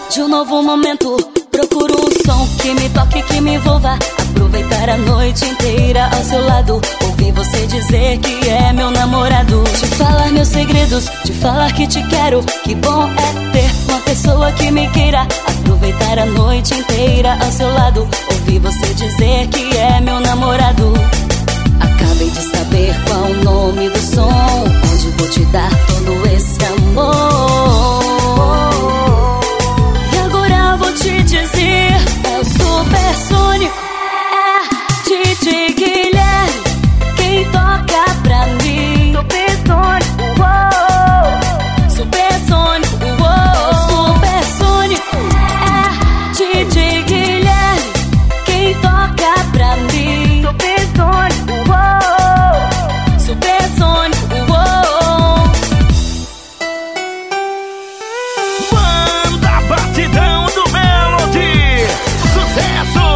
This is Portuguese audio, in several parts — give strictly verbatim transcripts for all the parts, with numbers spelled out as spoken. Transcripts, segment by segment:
de um novo momento. Procuro um som que me toque, que me envolva. Aproveitar a noite inteira ao seu lado. Ouvir você dizer que é meu namorado. Te falar meus segredos, te falar que te quero. Que bom é ter uma pessoa que me queira. Aproveitar a noite inteira ao seu lado. Ouvir você dizer que é meu namorado. Acabei de saber qual o nome do som, onde vou te dar todo esse amor. E agora vou te dizer, é o Supersônico, é D J Guilherme quem toca pra mim. Supersônico, uou. Supersônico, uou. Supersônico, é D J Guilherme quem toca pra mim. Supersônico, uou. Supersônico, uou. Banda Batidão do Melody, sucesso!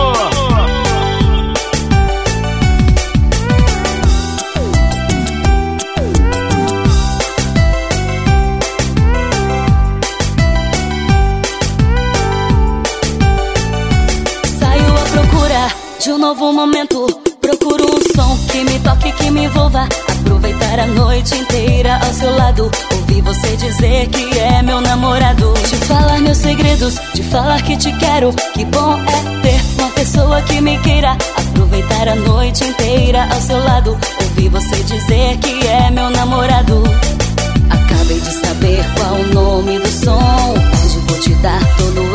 Saio à procura de um novo momento. Procuro um som que me toque, que me envolva. Aproveitar a noite inteira ao seu lado. Ouvir você dizer que é meu namorado. Te falar meus segredos, te falar que te quero. Que bom é ter uma pessoa que me queira. Aproveitar a noite inteira ao seu lado. Ouvir você dizer que é meu namorado. Acabei de saber qual o nome do som, onde vou te dar todo